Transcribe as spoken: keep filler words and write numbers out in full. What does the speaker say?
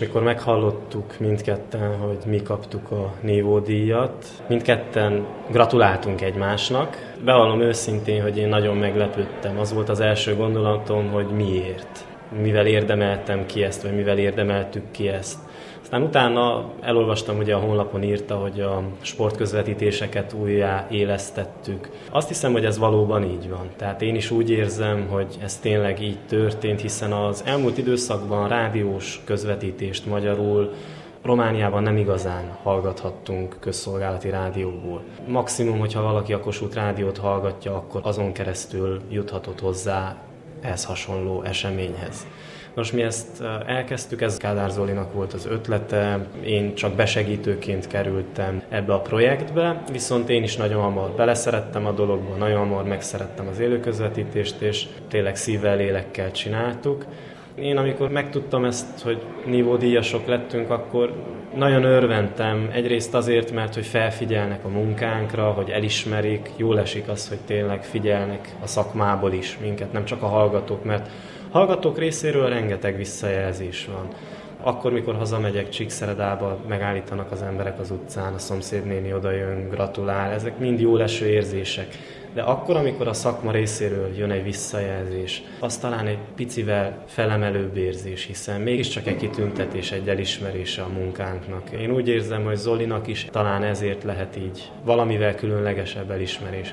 Mikor meghallottuk mindketten, hogy mi kaptuk a Nívó díjat, mindketten gratuláltunk egymásnak. Bevallom őszintén, hogy én nagyon meglepődtem. Az volt az első gondolatom, hogy miért. Mivel érdemeltem ki ezt, vagy mivel érdemeltük ki ezt. Aztán utána elolvastam, hogy a honlapon írta, hogy a sportközvetítéseket újjá élesztettük. Azt hiszem, hogy ez valóban így van. Tehát én is úgy érzem, hogy ez tényleg így történt, hiszen az elmúlt időszakban rádiós közvetítést magyarul Romániában nem igazán hallgathattunk közszolgálati rádióból. Maximum, hogyha valaki a Kossuth Rádiót hallgatja, akkor azon keresztül juthatott hozzá ehhez hasonló eseményhez. Most mi ezt elkezdtük, ez Kádár Zolinak volt az ötlete, én csak besegítőként kerültem ebbe a projektbe, viszont én is nagyon hamar beleszerettem a dologba, nagyon hamar megszerettem az élőközvetítést, és tényleg szívvel, lélekkel csináltuk. Én amikor megtudtam ezt, hogy Nívó díjasok lettünk, akkor nagyon örventem. Egyrészt azért, mert hogy felfigyelnek a munkánkra, hogy elismerik, jól esik az, hogy tényleg figyelnek a szakmából is minket, nem csak a hallgatók, mert hallgatók részéről rengeteg visszajelzés van. Akkor, mikor hazamegyek Csíkszeredába, megállítanak az emberek az utcán, a szomszédnéni odajön, gratulál, ezek mind jól eső érzések. De akkor, amikor a szakma részéről jön egy visszajelzés, az talán egy picivel felemelőbb érzés, hiszen mégiscsak egy kitüntetés, egy elismerése a munkánknak. Én úgy érzem, hogy Zolinak is talán ezért lehet így valamivel különlegesebb elismerés.